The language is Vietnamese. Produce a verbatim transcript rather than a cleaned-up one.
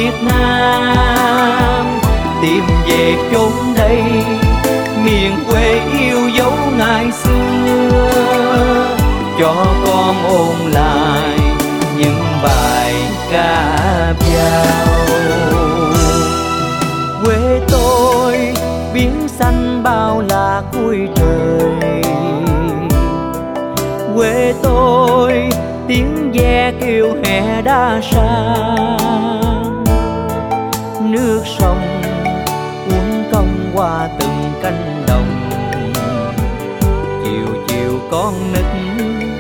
Việt Nam, tìm về chốn đây miền quê yêu dấu ngày xưa, cho con ôn lại những bài ca dao. Quê tôi biển xanh bao la cuối trời, quê tôi tiếng ve kêu hè đa sang, nước sông uốn cong qua từng cánh đồng, chiều chiều con nít